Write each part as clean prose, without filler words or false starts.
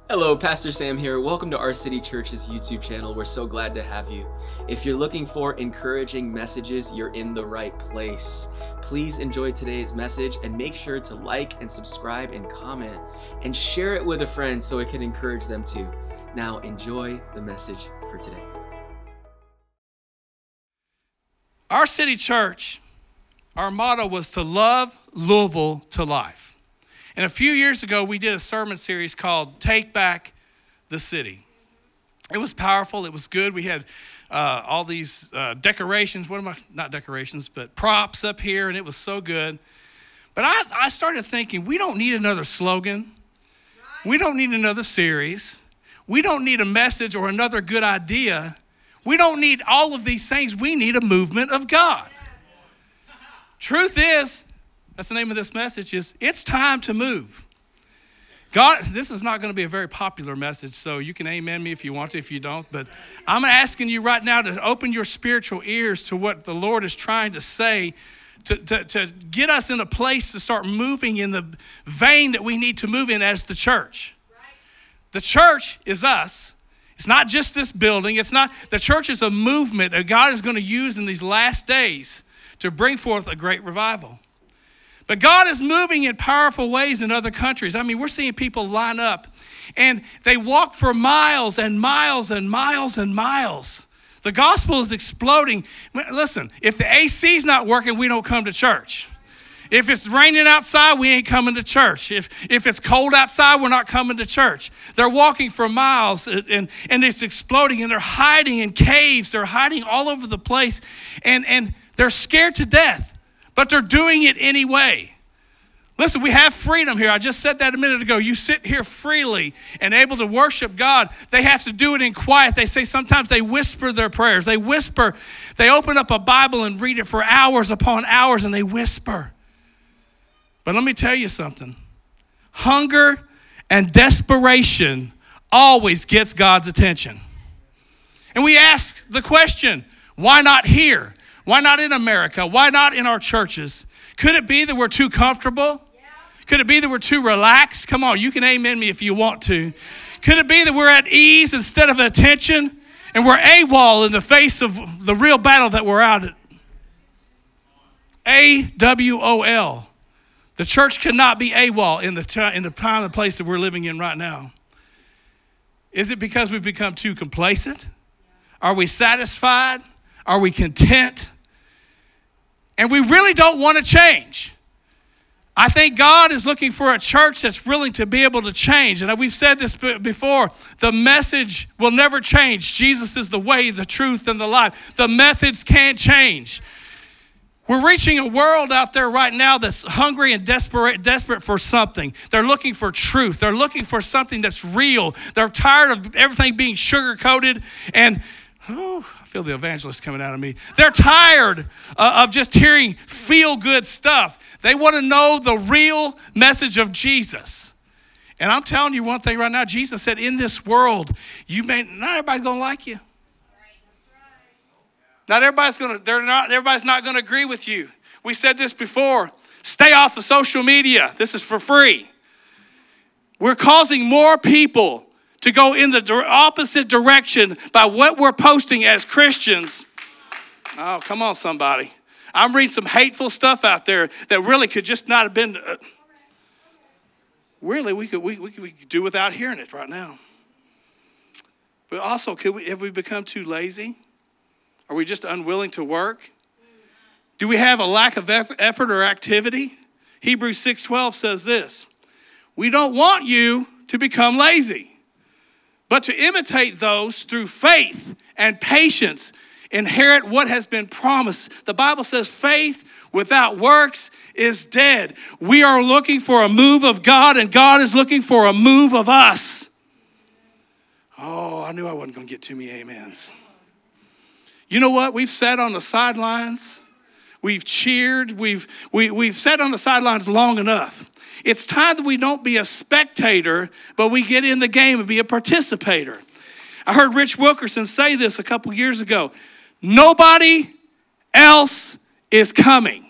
Hello, Pastor Sam here. Welcome to Our City Church's YouTube channel. We're so glad to have you. If you're looking for encouraging messages, you're in the right place. Please enjoy today's message and make sure to like and subscribe and comment and share it with a friend so it can encourage them too. Now enjoy the message for today. Our City Church, our motto was to love Louisville to life. And a few years ago, we did a sermon series called Take Back the City. It was powerful. It was good. We had all these decorations. Not decorations, but props up here, and it was so good. But I started thinking, we don't need another slogan. We don't need another series. We don't need a message or another good idea. We don't need all of these things. We need a movement of God. Truth is, that's the name of this message, is it's time to move. God, this is not going to be a very popular message, so you can amen me if you want to, if you don't. But I'm asking you right now to open your spiritual ears to what the Lord is trying to say, to get us in a place to start moving in the vein that we need to move in as the church. The church is us. It's not just this building. The church is a movement that God is going to use in these last days to bring forth a great revival. But God is moving in powerful ways in other countries. I mean, we're seeing people line up and they walk for miles and miles and miles and miles. The gospel is exploding. Listen, if the AC is not working, we don't come to church. If it's raining outside, we ain't coming to church. If it's cold outside, we're not coming to church. They're walking for miles and it's exploding, and they're hiding in caves. They're hiding all over the place, and they're scared to death. But they're doing it anyway. Listen, we have freedom here. I just said that a minute ago. You sit here freely and able to worship God. They have to do it in quiet. They say sometimes they whisper their prayers. They whisper. They open up a Bible and read it for hours upon hours, and they whisper. But let me tell you something. Hunger and desperation always gets God's attention. And we ask the question, why not here? Why not in America? Why not in our churches? Could it be that we're too comfortable? Yeah. Could it be that we're too relaxed? Come on, you can amen me if you want to. Could it be that we're at ease instead of attention? And we're AWOL in the face of the real battle that we're out at? AWOL. The church cannot be AWOL in the time and place that we're living in right now. Is it because we've become too complacent? Are we satisfied? Are we content? And we really don't want to change. I think God is looking for a church that's willing to be able to change. And we've said this before, the message will never change. Jesus is the way, the truth, and the life. The methods can't change. We're reaching a world out there right now that's hungry and desperate for something. They're looking for truth. They're looking for something that's real. They're tired of everything being sugar-coated and I feel the evangelist coming out of me. They're tired of just hearing feel-good stuff. They want to know the real message of Jesus. And I'm telling you one thing right now. Jesus said, in this world, not everybody's going to like you. Not everybody's not going to agree with you. We said this before. Stay off of social media. This is for free. We're causing more people to go in the opposite direction by what we're posting as Christians. Oh, come on, somebody. I'm reading some hateful stuff out there that really could just not have been. Really, we could do without hearing it right now. But also, have we become too lazy? Are we just unwilling to work? Do we have a lack of effort or activity? Hebrews 6:12 says this. We don't want you to become lazy, but to imitate those through faith and patience, inherit what has been promised. The Bible says faith without works is dead. We are looking for a move of God, and God is looking for a move of us. Oh, I knew I wasn't going to get too many amens. You know what? We've sat on the sidelines. We've cheered. We've sat on the sidelines long enough. It's time that we don't be a spectator, but we get in the game and be a participator. I heard Rich Wilkerson say this a couple years ago. Nobody else is coming.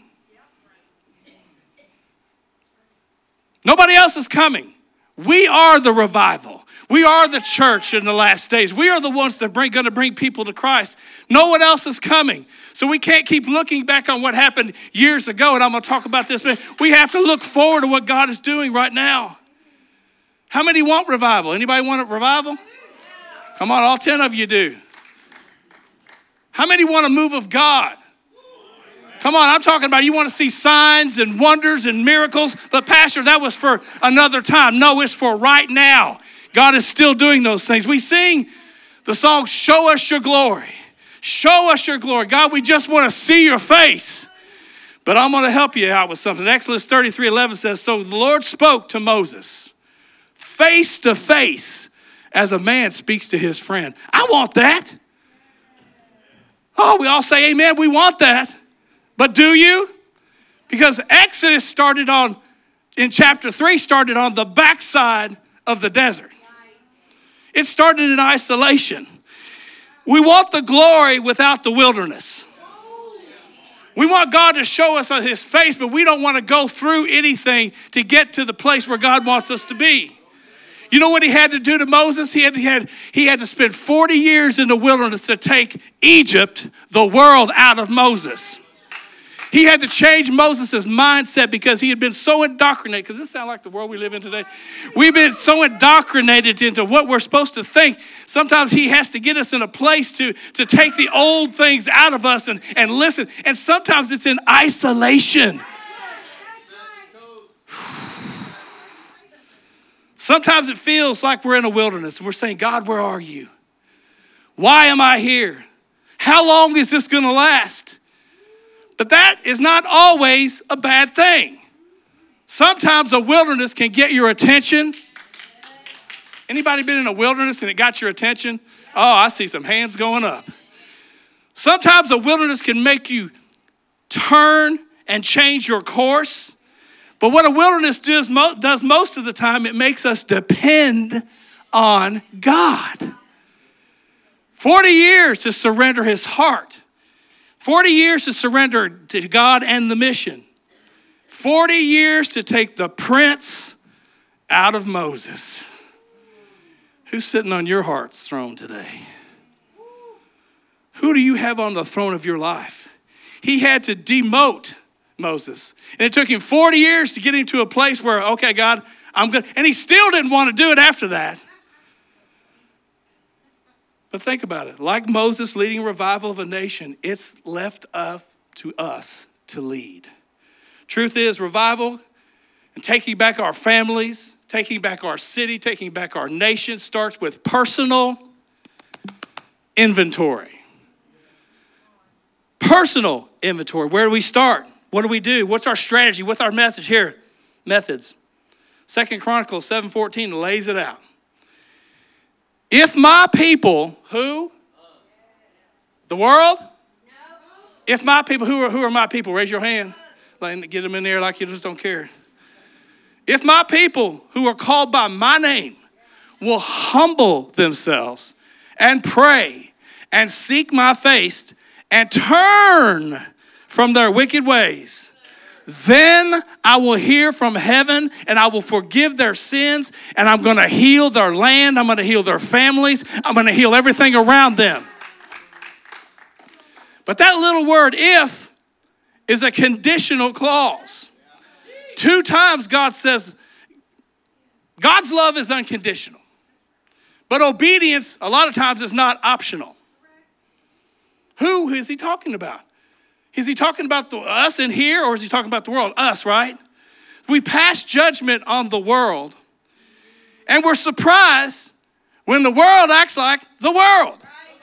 Nobody else is coming. We are the revival. We are the church in the last days. We are the ones that are going to bring people to Christ. No one else is coming. So we can't keep looking back on what happened years ago, and I'm going to talk about this, but we have to look forward to what God is doing right now. How many want revival? Anybody want a revival? Come on, all 10 of you do. How many want a move of God? Come on, I'm talking about you want to see signs and wonders and miracles, but Pastor, that was for another time. No, it's for right now. God is still doing those things. We sing the song, Show Us Your Glory. Show us your glory. God, we just want to see your face. But I'm going to help you out with something. Exodus 33:11 says, so the Lord spoke to Moses face to face as a man speaks to his friend. I want that. Oh, we all say amen. We want that. But do you? Because Exodus in chapter 3, started on the backside of the desert. It started in isolation. We want the glory without the wilderness. We want God to show us his face, but we don't want to go through anything to get to the place where God wants us to be. You know what he had to do to Moses? He had to spend 40 years in the wilderness to take Egypt, the world, out of Moses. He had to change Moses' mindset because he had been so indoctrinated. Because this sounds like the world we live in today. We've been so indoctrinated into what we're supposed to think. Sometimes he has to get us in a place to take the old things out of us and listen. And sometimes it's in isolation. Sometimes it feels like we're in a wilderness and we're saying, God, where are you? Why am I here? How long is this going to last? But that is not always a bad thing. Sometimes a wilderness can get your attention. Anybody been in a wilderness and it got your attention? Oh, I see some hands going up. Sometimes a wilderness can make you turn and change your course. But what a wilderness does most of the time, it makes us depend on God. 40 years to surrender his heart. 40 years to surrender to God and the mission. 40 years to take the prince out of Moses. Who's sitting on your heart's throne today? Who do you have on the throne of your life? He had to demote Moses. And it took him 40 years to get him to a place where, okay, God, I'm good. And he still didn't want to do it after that. But think about it. Like Moses leading a revival of a nation, it's left up to us to lead. Truth is, revival and taking back our families, taking back our city, taking back our nation starts with personal inventory. Personal inventory. Where do we start? What do? What's our strategy? What's our message here? Methods. 2 Chronicles 7:14 lays it out. If my people, who? The world? If my people, who are my people? Raise your hand. Get them in there like you just don't care. If my people who are called by my name will humble themselves and pray and seek my face and turn from their wicked ways, then I will hear from heaven and I will forgive their sins and I'm going to heal their land. I'm going to heal their families. I'm going to heal everything around them. But that little word, if, is a conditional clause. 2 times God says, God's love is unconditional. But obedience, a lot of times, is not optional. Who is he talking about? Is he talking about us in here, or is he talking about the world? Us, right? We pass judgment on the world, and we're surprised when the world acts like the world.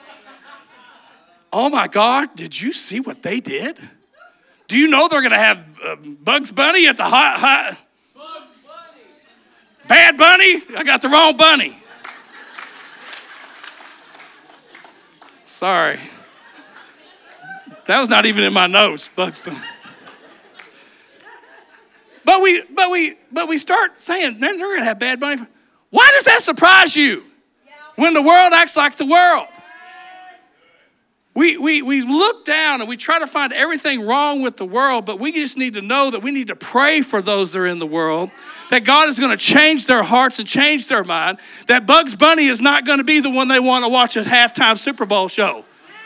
Oh my God, did you see what they did? Do you know they're going to have Bugs Bunny at the hot? Bugs Bunny. Bad Bunny? I got the wrong bunny. Sorry. That was not even in my notes, Bugs Bunny. But we start saying, man, they're going to have Bad Bunny. Why does that surprise you when the world acts like the world? We look down and we try to find everything wrong with the world, but we just need to know that we need to pray for those that are in the world, that God is going to change their hearts and change their mind, that Bugs Bunny is not going to be the one they want to watch at halftime Super Bowl show.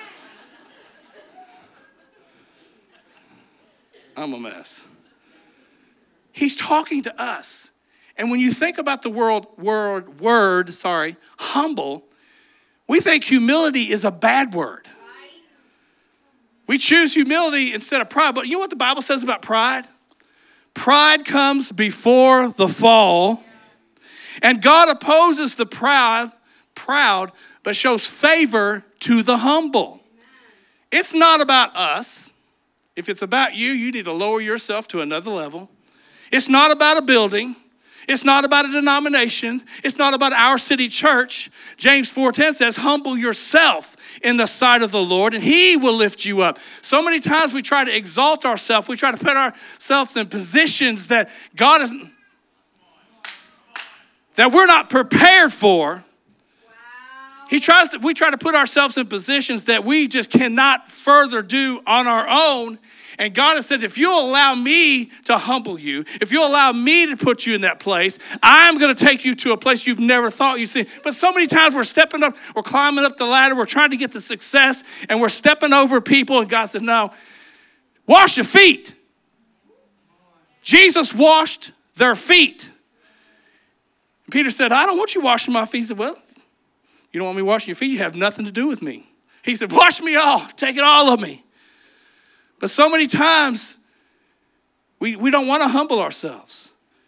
I'm a mess. He's talking to us. And when you think about the word, humble, we think humility is a bad word. We choose humility instead of pride. But you know what the Bible says about pride? Pride comes before the fall. And God opposes the proud, but shows favor to the humble. It's not about us. If it's about you, you need to lower yourself to another level. It's not about a building. It's not about a denomination. It's not about our city church. James 4:10 says, humble yourself in the sight of the Lord, and he will lift you up. So many times we try to exalt ourselves. We try to put ourselves in positions that God isn't, that we're not prepared for. We try to put ourselves in positions that we just cannot further do on our own. And God has said, if you'll allow me to humble you, if you'll allow me to put you in that place, I'm going to take you to a place you've never thought you'd see. But so many times we're stepping up, we're climbing up the ladder, we're trying to get the success, and we're stepping over people. And God said, no, wash your feet. Jesus washed their feet. And Peter said, I don't want you washing my feet. He said, well, you don't want me washing your feet? You have nothing to do with me. He said, wash me all. Take it all of me. But so many times, we don't want to humble ourselves.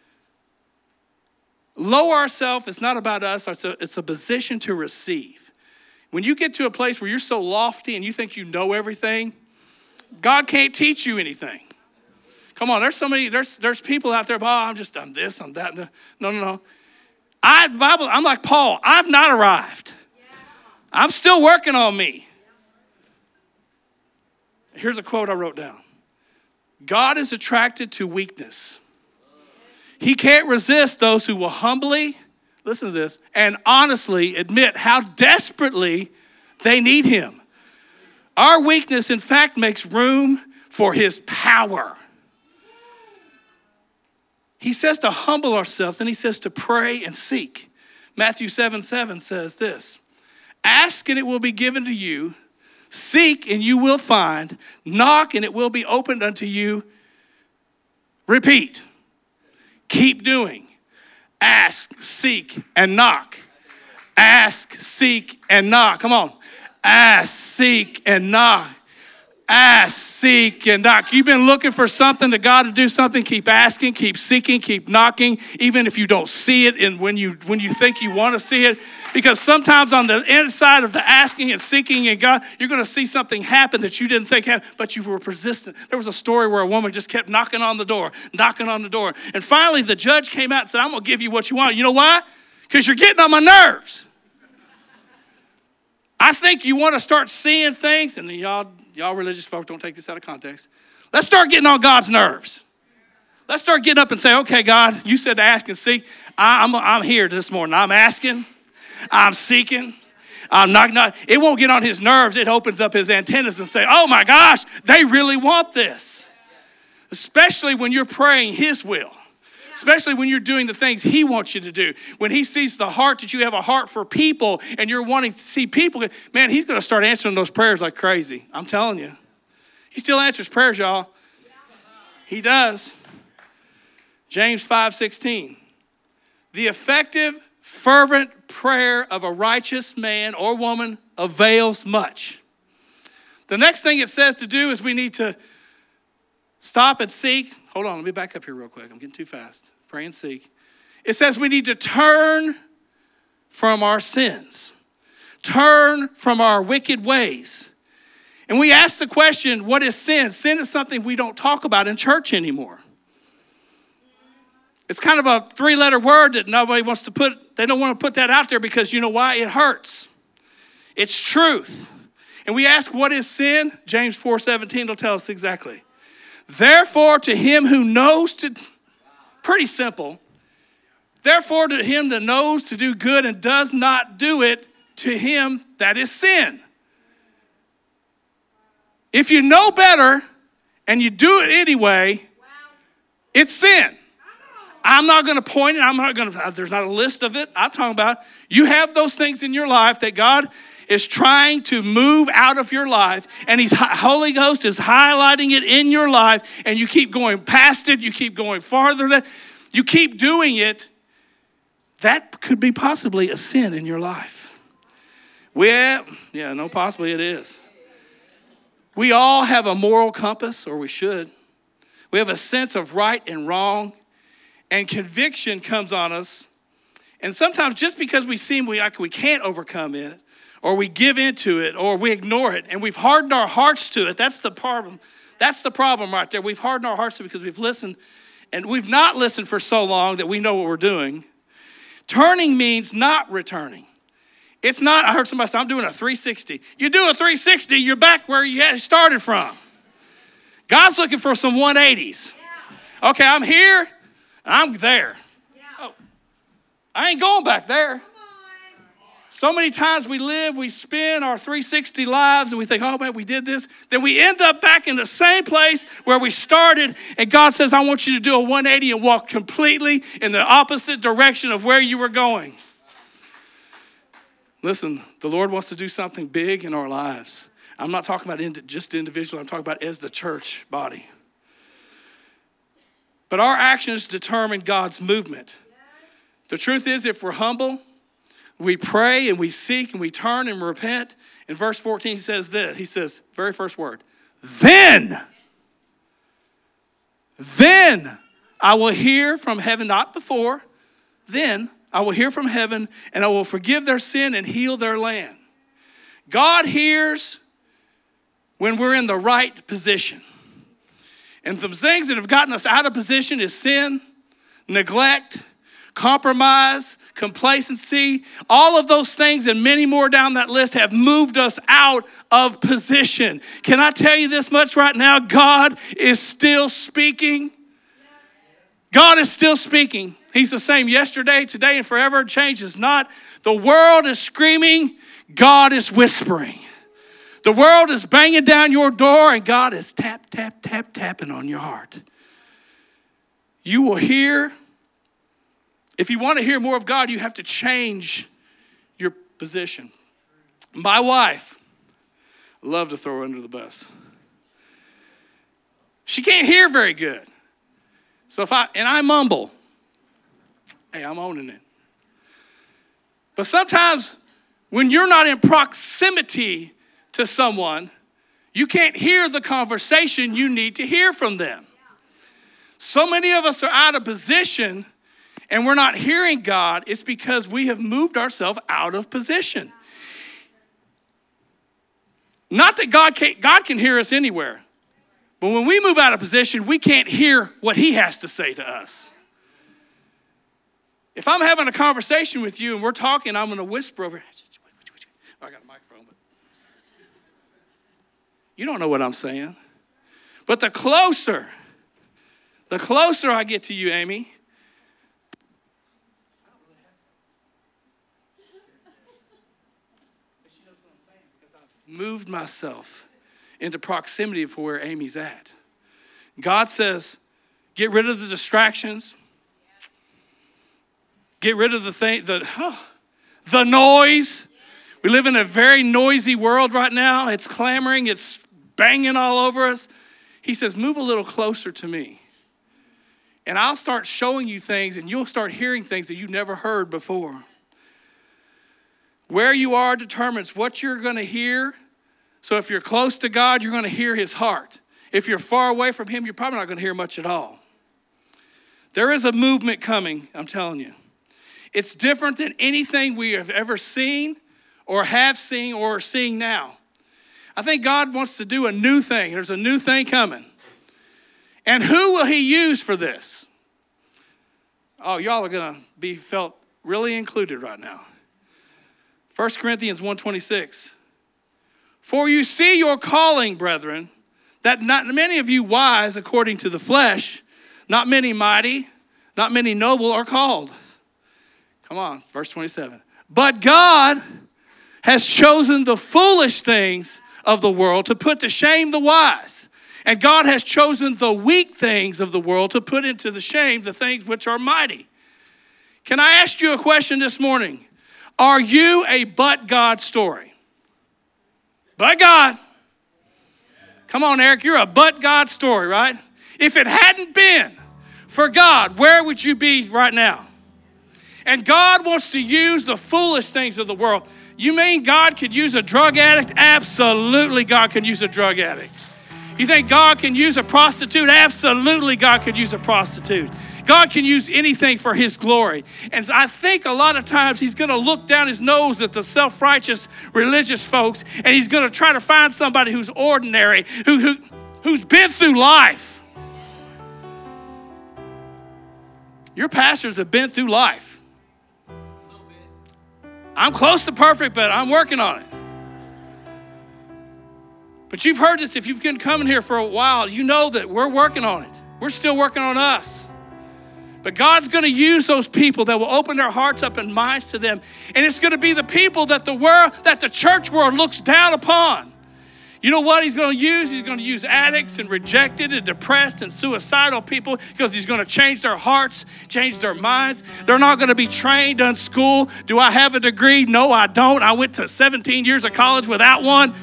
Lower ourselves, it's not about us. It's a position to receive. When you get to a place where you're so lofty and you think you know everything, God can't teach you anything. Come on, there's people out there, I'm this, I'm that. No. I'm like Paul. I've not arrived. I'm still working on me. Here's a quote I wrote down. God is attracted to weakness. He can't resist those who will humbly, listen to this, and honestly admit how desperately they need him. Our weakness, in fact, makes room for his power. He says to humble ourselves, and he says to pray and seek. Matthew 7:7 says this, ask and it will be given to you. Seek and you will find. Knock and it will be opened unto you. Repeat. Keep doing. Ask, seek, and knock. Ask, seek, and knock. Come on. Ask, seek, and knock. Ask, seek, and knock. You've been looking for something to God to do something. Keep asking, keep seeking, keep knocking, even if you don't see it and when you think you want to see it. Because sometimes on the inside of the asking and seeking in God, you're going to see something happen that you didn't think happened, but you were persistent. There was a story where a woman just kept knocking on the door. And finally, the judge came out and said, I'm going to give you what you want. You know why? Because you're getting on my nerves. I think you want to start seeing things, and y'all religious folks don't take this out of context. Let's start getting on God's nerves. Let's start getting up and say, okay, God, you said to ask and seek. I'm here this morning. I'm asking. I'm seeking. I'm knocking. It won't get on his nerves. It opens up his antennas and say, oh my gosh, they really want this. Especially when you're praying his will. Especially when you're doing the things he wants you to do. When he sees the heart that you have a heart for people and you're wanting to see people, man, he's going to start answering those prayers like crazy. I'm telling you. He still answers prayers, y'all. He does. James 5:16. The effective, fervent prayer of a righteous man or woman avails much. The next thing it says to do is we need to stop and seek. Hold on, let me back up here real quick. I'm getting too fast. Pray and seek. It says we need to turn from our sins. Turn from our wicked ways. And we ask the question, what is sin? Sin is something we don't talk about in church anymore. It's kind of a three-letter word that nobody wants to put. They don't want to put that out there because you know why? It hurts. It's truth. And we ask, what is sin? James 4:17 will tell us exactly. Therefore, to him who knows to, pretty simple. Therefore, to him that knows to do good and does not do it, to him that is sin. If you know better and you do it anyway, it's sin. I'm not going to point it. There's not a list of it. I'm talking about you have those things in your life that God is trying to move out of your life, and Holy Ghost is highlighting it in your life, and you keep going past it. You keep going farther. You keep doing it. That could be possibly a sin in your life. Possibly it is. We all have a moral compass, or we should. We have a sense of right and wrong, and conviction comes on us. And sometimes just because we seem like we can't overcome it, or we give into it, or we ignore it, and we've hardened our hearts to it, that's the problem. That's the problem right there. We've hardened our hearts to it because we've listened, and we've not listened for so long that we know what we're doing. Turning means not returning. It's not, I heard somebody say, I'm doing a 360. You do a 360, you're back where you started from. God's looking for some 180s. Okay, I'm here, I'm there. Oh, I ain't going back there. So many times we spend our 360 lives and we think, oh man, we did this. Then we end up back in the same place where we started, and God says, I want you to do a 180 and walk completely in the opposite direction of where you were going. Listen, the Lord wants to do something big in our lives. I'm not talking about just individually. I'm talking about as the church body. But our actions determine God's movement. The truth is, if we're humble, we pray and we seek and we turn and repent. In verse 14, he says this. He says, very first word, then I will hear from heaven, not before, then I will hear from heaven, and I will forgive their sin and heal their land. God hears when we're in the right position. And some things that have gotten us out of position is sin, neglect, compromise, complacency. All of those things and many more down that list have moved us out of position. Can I tell you this much right now? God is still speaking. God is still speaking. He's the same yesterday, today, and forever. It changes not. The world is screaming. God is whispering. The world is banging down your door, and God is tapping on your heart. You will hear. If you want to hear more of God, you have to change your position. My wife, I love to throw her under the bus. She can't hear very good. So I mumble. Hey, I'm owning it. But sometimes when you're not in proximity to someone, you can't hear the conversation you need to hear from them. So many of us are out of position and we're not hearing God. It's because we have moved ourselves out of position. Not that God can hear us anywhere. But when we move out of position, we can't hear what he has to say to us. If I'm having a conversation with you and we're talking, I'm going to whisper over. I got a microphone, but you don't know what I'm saying. But the closer I get to you, Amy, she knows what I'm saying because I've moved myself into proximity for where Amy's at. God says, get rid of the distractions. Get rid of the noise. We live in a very noisy world right now. It's clamoring. It's banging all over us. He says, move a little closer to me. And I'll start showing you things, and you'll start hearing things that you never heard before. Where you are determines what you're going to hear. So if you're close to God, you're going to hear his heart. If you're far away from him, you're probably not going to hear much at all. There is a movement coming, I'm telling you. It's different than anything we have ever seen or have seen or are seeing now. I think God wants to do a new thing. There's a new thing coming. And who will he use for this? Oh, y'all are going to be felt really included right now. 1 Corinthians 1:26. For you see your calling, brethren, that not many of you wise according to the flesh, not many mighty, not many noble are called. Come on, verse 27. But God has chosen the foolish things of the world to put to shame the wise. And God has chosen the weak things of the world to put into the shame the things which are mighty. Can I ask you a question this morning? Are you a but God story? But God. Come on, Eric, you're a but God story, right? If it hadn't been for God, where would you be right now? And God wants to use the foolish things of the world. You mean God could use a drug addict? Absolutely, God can use a drug addict. You think God can use a prostitute? Absolutely, God could use a prostitute. God can use anything for his glory. And I think a lot of times he's going to look down his nose at the self-righteous religious folks, and he's going to try to find somebody who's ordinary, who's been through life. Your pastors have been through life. I'm close to perfect, but I'm working on it. But you've heard this, if you've been coming here for a while, you know that we're working on it. We're still working on us. But God's going to use those people that will open their hearts up and minds to them. And it's going to be the people that the church world looks down upon. You know what he's going to use? He's going to use addicts and rejected and depressed and suicidal people because he's going to change their hearts, change their minds. They're not going to be trained in school. Do I have a degree? No, I don't. I went to 17 years of college without one.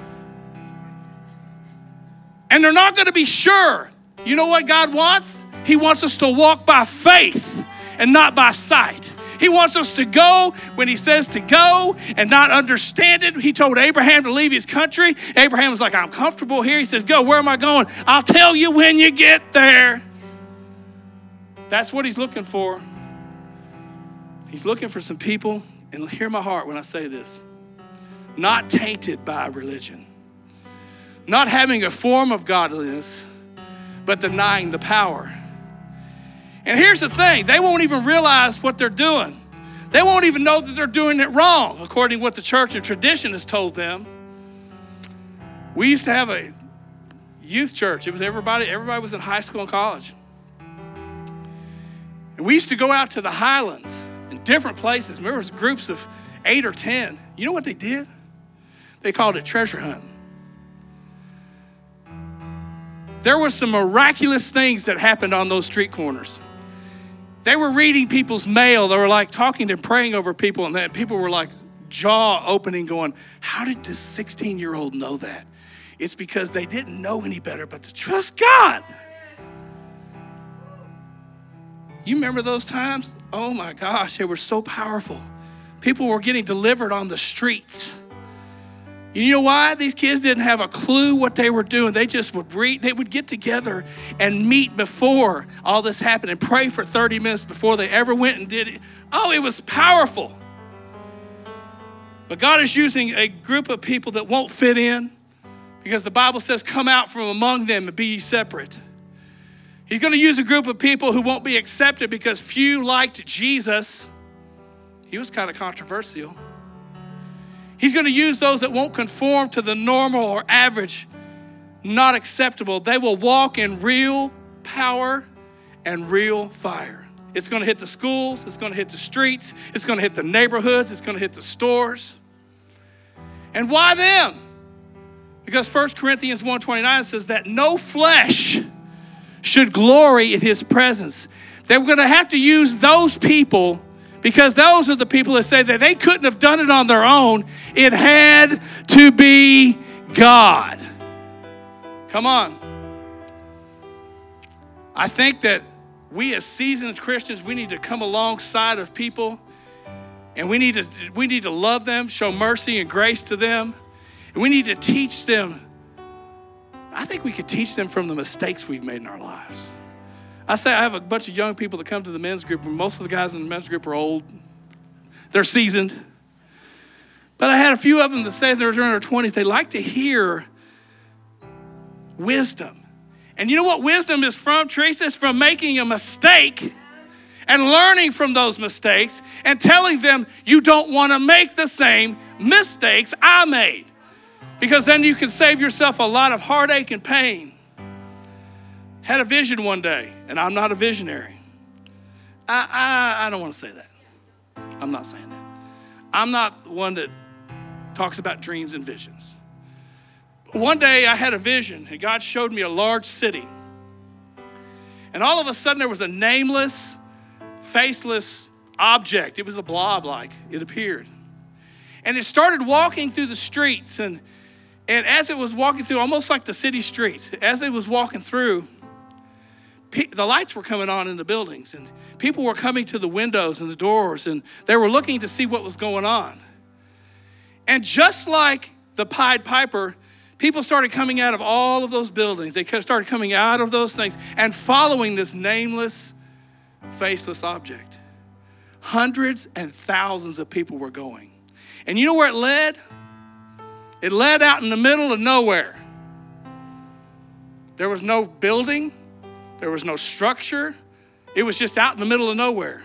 And they're not going to be sure. You know what God wants? He wants us to walk by faith and not by sight. He wants us to go when he says to go and not understand it. He told Abraham to leave his country. Abraham was like, I'm comfortable here. He says, go, where am I going? I'll tell you when you get there. That's what he's looking for. He's looking for some people, and hear my heart when I say this, not tainted by religion. Not having a form of godliness, but denying the power. And here's the thing, they won't even realize what they're doing. They won't even know that they're doing it wrong, according to what the church and tradition has told them. We used to have a youth church. It was everybody was in high school and college. And we used to go out to the highlands in different places. There was groups of 8 or 10. You know what they did? They called it treasure hunting. There were some miraculous things that happened on those street corners. They were reading people's mail. They were like talking and praying over people, and then people were like jaw opening going, how did this 16-year-old know that? It's because they didn't know any better but to trust God. You remember those times? Oh my gosh, they were so powerful. People were getting delivered on the streets. You know why? These kids didn't have a clue what they were doing. They just would read. They would get together and meet before all this happened and pray for 30 minutes before they ever went and did it. Oh, it was powerful. But God is using a group of people that won't fit in because the Bible says, come out from among them and be ye separate. He's going to use a group of people who won't be accepted because few liked Jesus. He was kind of controversial. He's going to use those that won't conform to the normal or average, not acceptable. They will walk in real power and real fire. It's going to hit the schools. It's going to hit the streets. It's going to hit the neighborhoods. It's going to hit the stores. And why them? Because 1 Corinthians 1:29 says that no flesh should glory in his presence. They're going to have to use those people because those are the people that say that they couldn't have done it on their own. It had to be God. Come on. I think that we as seasoned Christians, we need to come alongside of people and we need to love them, show mercy and grace to them. And we need to teach them. I think we could teach them from the mistakes we've made in our lives. I have a bunch of young people that come to the men's group, and most of the guys in the men's group are old. They're seasoned. But I had a few of them that say they're in their 20s. They like to hear wisdom. And you know what wisdom is from, Teresa? It's from making a mistake and learning from those mistakes and telling them you don't want to make the same mistakes I made. Because then you can save yourself a lot of heartache and pain. Had a vision one day, and I'm not a visionary. I don't want to say that. I'm not saying that. I'm not one that talks about dreams and visions. One day I had a vision, and God showed me a large city. And all of a sudden there was a nameless, faceless object. It was a blob like it appeared. And it started walking through the streets. And as it was walking through, almost like the city streets, as it was walking through, the lights were coming on in the buildings. And people were coming to the windows and the doors. And they were looking to see what was going on. And just like the Pied Piper, people started coming out of all of those buildings. They started coming out of those things and following this nameless, faceless object. Hundreds and thousands of people were going. And you know where it led? It led out in the middle of nowhere. There was no building. There was no structure. It was just out in the middle of nowhere.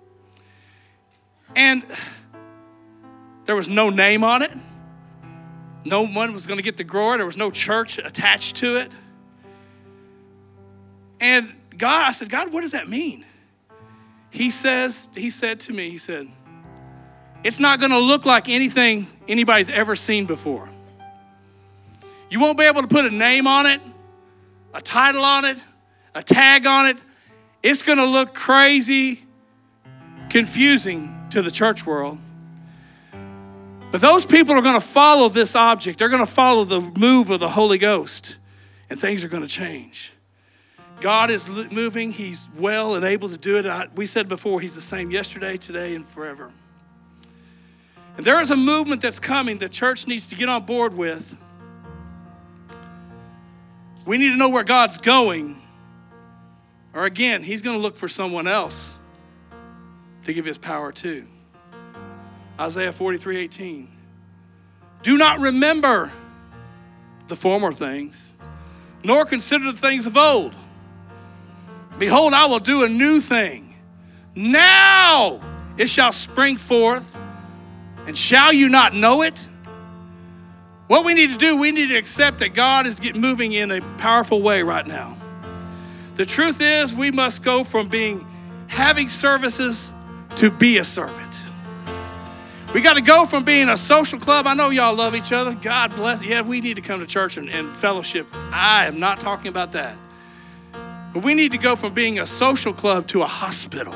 And there was no name on it. No one was going to get to grow it. There was no church attached to it. And I said, God, what does that mean? He said to me, it's not going to look like anything anybody's ever seen before. You won't be able to put a name on it, a title on it, a tag on it. It's going to look crazy, confusing to the church world. But those people are going to follow this object. They're going to follow the move of the Holy Ghost, and things are going to change. God is moving. He's well and able to do it. We said before, he's the same yesterday, today, and forever. And there is a movement that's coming the church needs to get on board with. We need to know where God's going, or again, he's going to look for someone else to give his power to. Isaiah 43:18. Do not remember the former things, nor consider the things of old. Behold, I will do a new thing. Now it shall spring forth, and shall you not know it? What we need to do, we need to accept that God is moving in a powerful way right now. The truth is, we must go from having services to be a servant. We got to go from being a social club. I know y'all love each other. God bless. Yeah, we need to come to church and fellowship. I am not talking about that. But we need to go from being a social club to a hospital.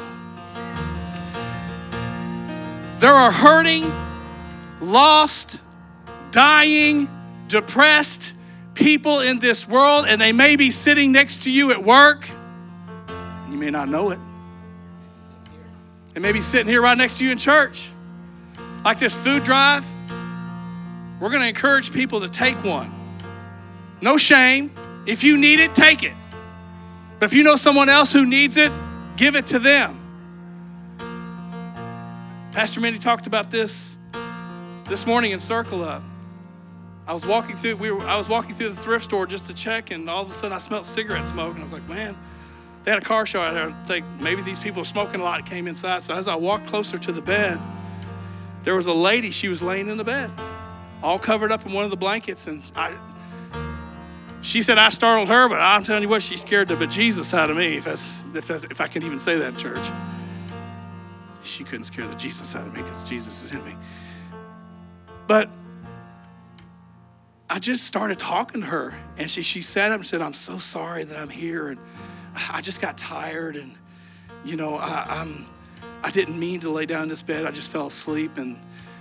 There are hurting, lost, dying, depressed people in this world, and they may be sitting next to you at work. You may not know it. They may be sitting here right next to you in church. Like this food drive, we're going to encourage people to take one. No shame. If you need it, take it. But if you know someone else who needs it, give it to them. Pastor Mindy talked about this morning in Circle Up. I was walking through the thrift store just to check, and all of a sudden I smelled cigarette smoke, and I was like, man, they had a car show out there. I think maybe these people are smoking a lot that came inside. So as I walked closer to the bed, there was a lady, she was laying in the bed, all covered up in one of the blankets. And she said I startled her, but I'm telling you what, she scared the bejesus out of me, if I can even say that in church. She couldn't scare the Jesus out of me because Jesus is in me. But I just started talking to her, and she sat up and said, I'm so sorry that I'm here, and I just got tired, and I didn't mean to lay down in this bed. I just fell asleep. And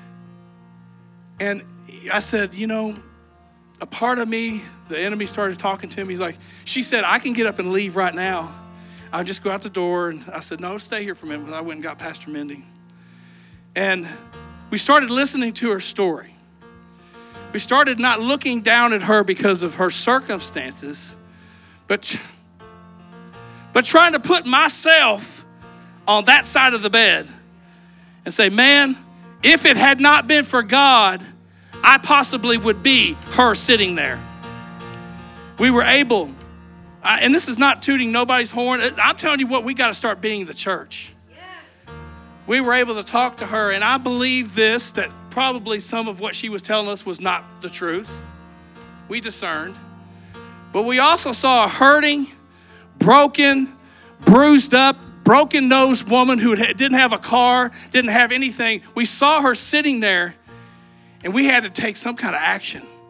I said, a part of me, the enemy started talking to me. She said, I can get up and leave right now. I'll just go out the door. And I said, no, stay here for a minute. I went and got Pastor Mindy. And we started listening to her story. We started not looking down at her because of her circumstances, but trying to put myself on that side of the bed and say, man, if it had not been for God, I possibly would be her sitting there. We were able, and this is not tooting nobody's horn. I'm telling you what, we got to start being the church. Yes. We were able to talk to her, and I believe that probably some of what she was telling us was not the truth. We discerned. But we also saw a hurting, broken, bruised up, broken-nosed woman who didn't have a car, didn't have anything. We saw her sitting there, and we had to take some kind of action.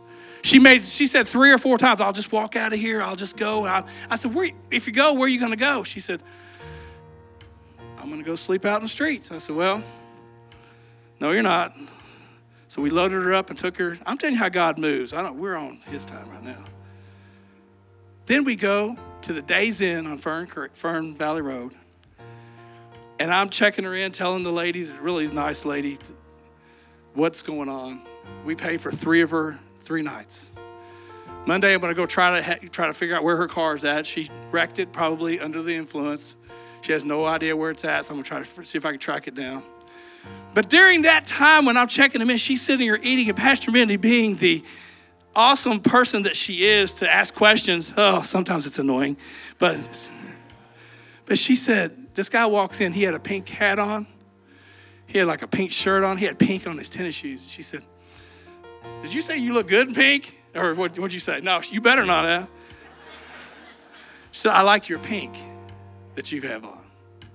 She said 3 or 4 times, I'll just walk out of here. I'll just go. I said, if you go, where are you going to go? She said, I'm going to go sleep out in the streets. I said, well, no, you're not. So we loaded her up and took her. I'm telling you how God moves. We're on his time right now. Then we go to the Days Inn on Fern Valley Road. And I'm checking her in, telling the lady, the really nice lady, what's going on. We pay for 3 of her 3 nights. Monday, I'm going to go try to figure out where her car's at. She wrecked it, probably under the influence. She has no idea where it's at, so I'm going to try to see if I can track it down. But during that time when I'm checking them in, she's sitting here eating, and Pastor Mindy, being the awesome person that she is to ask questions, sometimes it's annoying, but she said, this guy walks in, he had a pink hat on. He had like a pink shirt on. He had pink on his tennis shoes. And she said, did you say you look good in pink? Or what'd you say? No, you better not have. She said, I like your pink that you have on.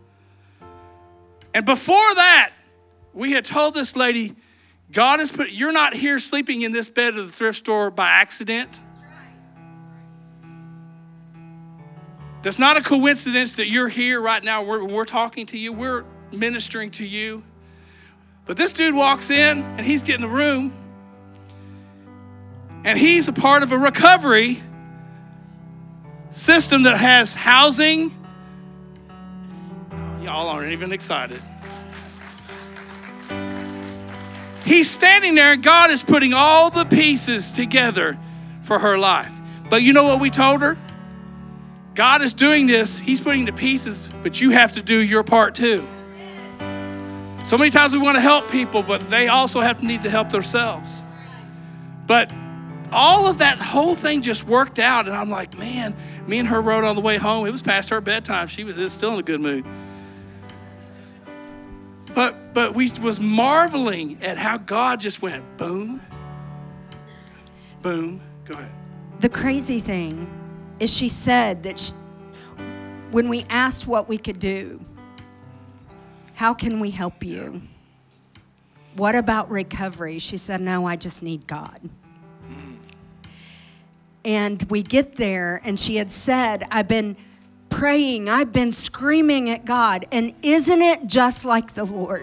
And before that, we had told this lady, God has you're not here sleeping in this bed of the thrift store by accident. That's not a coincidence that you're here right now. We're talking to you. We're ministering to you. But this dude walks in, and he's getting a room. And he's a part of a recovery system that has housing. Y'all aren't even excited. He's standing there, and God is putting all the pieces together for her life. But you know what we told her? God is doing this. He's putting the pieces, but you have to do your part too. So many times we want to help people, but they also need to help themselves. But all of that whole thing just worked out, and I'm like, man, me and her rode on the way home. It was past her bedtime. She was still in a good mood. But we was marveling at how God just went boom, boom. Go ahead. The crazy thing is she said that when we asked what we could do, how can we help you? What about recovery? She said, no, I just need God. And we get there, and she had said, I've been praying, I've been screaming at God, and isn't it just like the Lord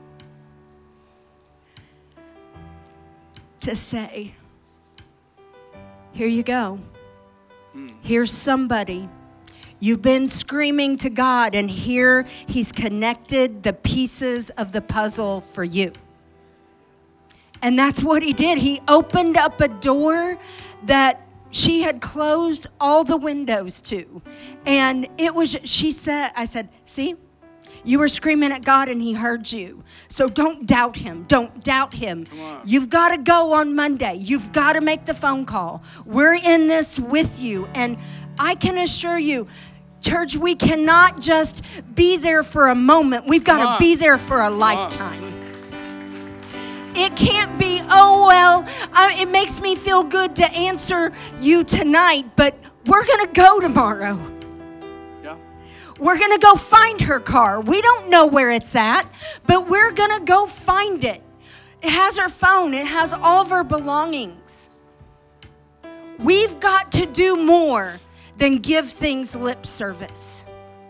to say, here you go. Here's somebody. You've been screaming to God, and here he's connected the pieces of the puzzle for you. And that's what he did. He opened up a door that she had closed all the windows to. And I said, see, you were screaming at God and he heard you. So don't doubt him. Don't doubt him. You've got to go on Monday. You've got to make the phone call. We're in this with you. And I can assure you, church, we cannot just be there for a moment. We've got to be there for a lifetime. It can't be, it makes me feel good to answer you tonight, but we're going to go tomorrow. Yeah. We're going to go find her car. We don't know where it's at, but we're going to go find it. It has her phone. It has all of her belongings. We've got to do more than give things lip service.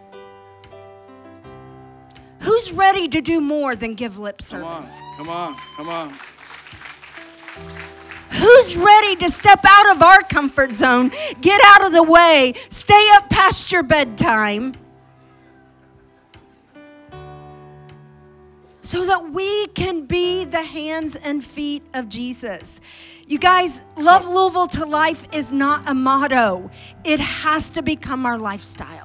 Who's ready to do more than give lip service? Come on. Who's ready to step out of our comfort zone, get out of the way, stay up past your bedtime, so that we can be the hands and feet of Jesus? You guys, Love Louisville to Life is not a motto. It has to become our lifestyle.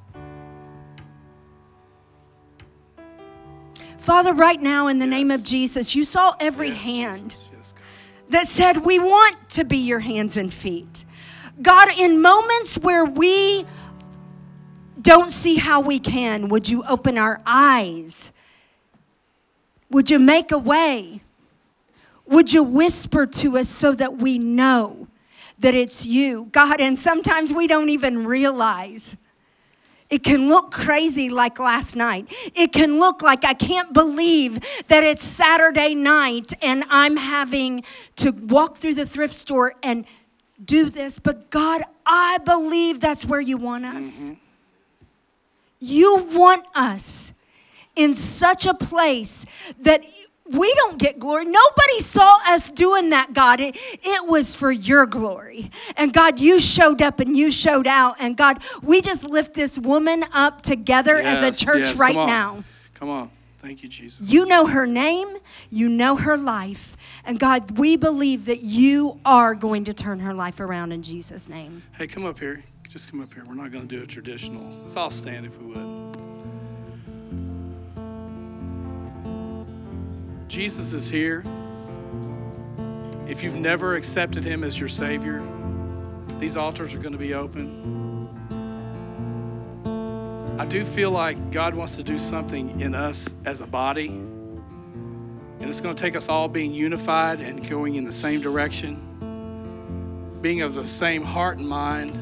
Father, right now, in the name of Jesus, you saw every hand that said, we want to be your hands and feet. God, in moments where we don't see how we can, would you open our eyes? Would you make a way? Would you whisper to us so that we know that it's you? God, and sometimes we don't even realize It can look crazy like last night. It can look like I can't believe that it's Saturday night and I'm having to walk through the thrift store and do this. But God, I believe that's where you want us. You want us in such a place that we don't get glory. Nobody saw us doing that, God. It was for your glory. And God, you showed up and you showed out. And God, we just lift this woman up together as a church right now. Come on. Thank you, Jesus. You know her name. You know her life. And God, we believe that you are going to turn her life around in Jesus' name. Hey, come up here. Just come up here. We're not going to do a traditional. Let's all stand if we would. Jesus is here. If you've never accepted him as your Savior, these altars are going to be open. I do feel like God wants to do something in us as a body. And it's going to take us all being unified and going in the same direction, being of the same heart and mind.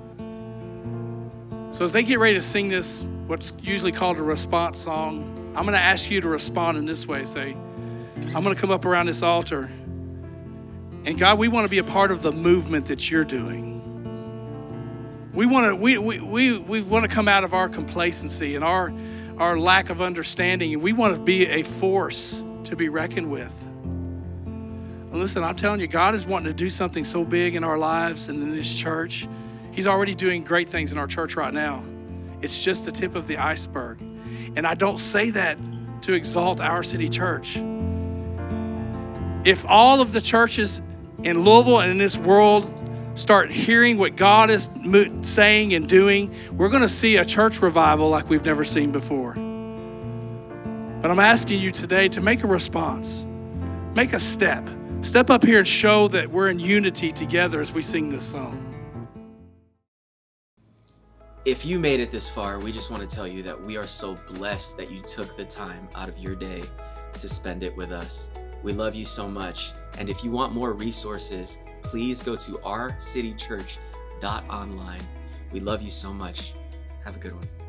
So as they get ready to sing this, what's usually called a response song, I'm going to ask you to respond in this way. Say, I'm going to come up around this altar. And God, we want to be a part of the movement that you're doing. We want to come out of our complacency and our lack of understanding, and we want to be a force to be reckoned with. And listen, I'm telling you, God is wanting to do something so big in our lives and in this church. He's already doing great things in our church right now. It's just the tip of the iceberg. And I don't say that to exalt our city church. If all of the churches in Louisville and in this world start hearing what God is saying and doing, we're going to see a church revival like we've never seen before. But I'm asking you today to make a response. Make a step. Step up here and show that we're in unity together as we sing this song. If you made it this far, we just want to tell you that we are so blessed that you took the time out of your day to spend it with us. We love you so much. And if you want more resources, please go to ourcitychurch.online. We love you so much. Have a good one.